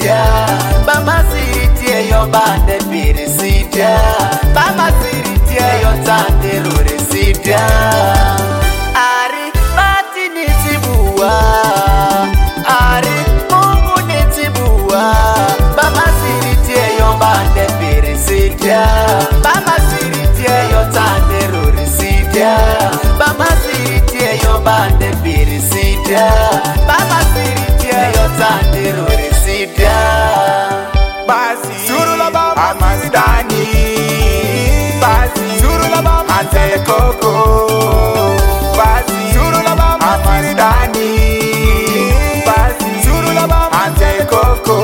sitia. Bama siritie yo bande piri sitia. Bama siritie yo tanderure sitia. Ari bati nitibua. Ari Mungu nitibua. Bama siritie yo bande piri sitia. Bama siritie yo tanderure sitia. Bama siritie yo bande piri sitia. Bama siritie yo tanderure sitia. Basi surula baba amastani. Basi surula baba ante koko. Basi surula baba amastani. Basi surula baba ante koko.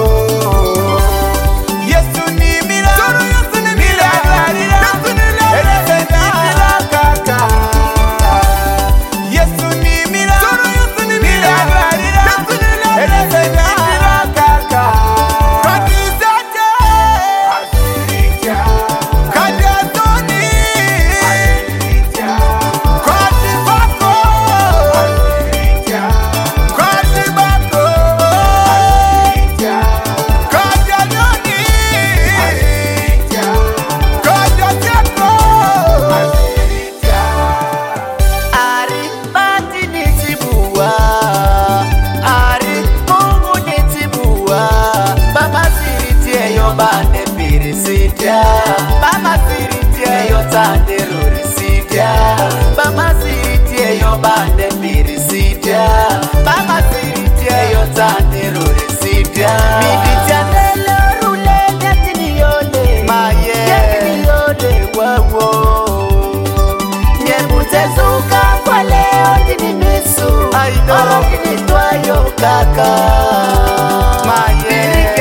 Yesu ni mira. Yesu ni mira. Yesu ni mira kaka. Yesu ni mira. Yesu ni mira. Yesu ni mira kaka. Bande piri sitia. Bama siritie yo tanderure sitia. Bama siritie yo bande piri sitia. Bama siritie yo tanderure sitia. Midi chanele rule nyatini yole. Maye nyatini yole wawo. Nyemute zuka kwa leo dini misu. Oro kini twayo kaka. Maye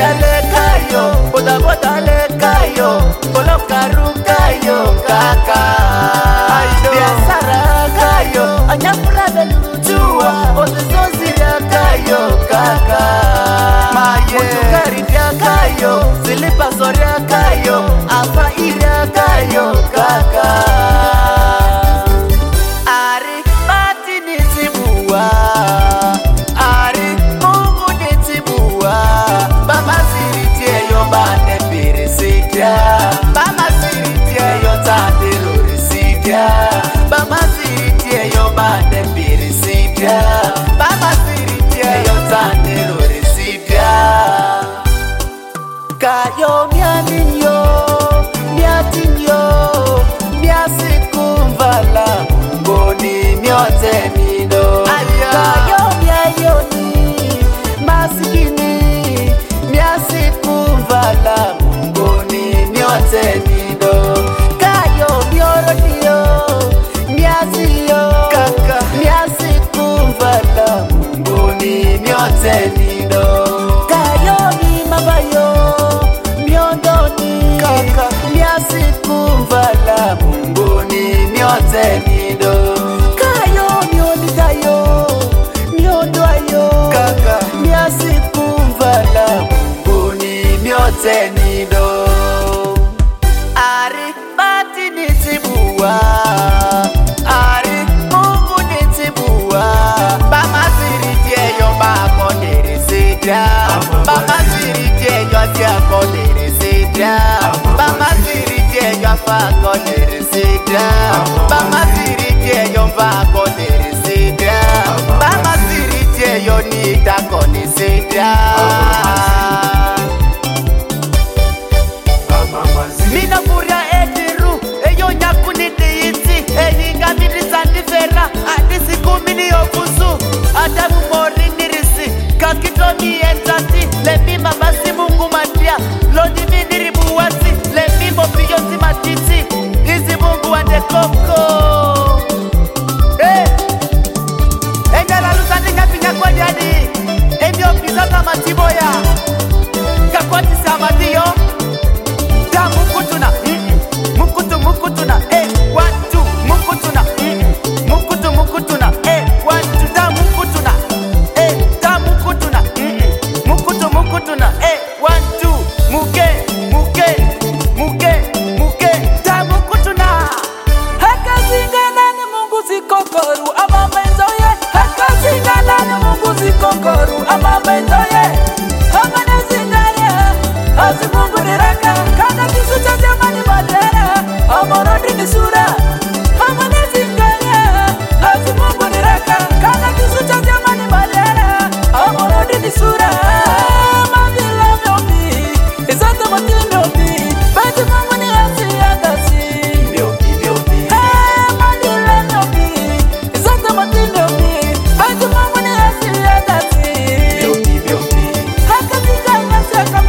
boda boda le kayo, bolo karu kayo kaka. Biasara kayo, anyapura belujua, ozozozira kayo kaka. Mutukaridia kayo, zilipa soria kayo, apa iria kayo kaka. Ari bati nitibua. Ari Mungu nitibua. Bama siritie yo bande piri sitia. Bama siritie yo tanderure sitia. Bama siritie yo bande piri sitia. Bama siritie yo tanderure sitia. Kayo mianinyo, miatinyo, miasikumvala ngoni myote nido. Kayo miayoni, masikini, miasikumvala ngoni myote nido. Kayo miorodiyo, miasiyo, kaka, miasikumvala ngoni myote nido. Kayo mimabayo, miondoni, kaka, miasikumvala ngoni myote nido. Kayo mionditayo, miondoayo, kaka, miasikumvala ngoni myote nido. Ari bati nitibua. Ari Mungu nitibua. Bama siritie yo bako nirisita. Bama siritie yo siako nirisita. Bama siritie yo fako nirisita. Bama siritie yo fako nirisita. Bama siritie yo nitako nirisita. Mina furia ediru, eyo nyakuni deiti, ehinga mirisa nifera, adisi kumini yokusu, adamu mori nirisi, kakito mi entati, lemi mamasi Mungu matia, lodi miniribu wasi, lemi mopiyosi matiti, izi Mungu ande koko. Enyala lusani nyapinya kwa diadi, emyo pizata matiboya, kakwati samadiyo. Mukutuna, mukutuna, 1 2, mukutuna, mukutuna, 1 2, da mukutuna, Saka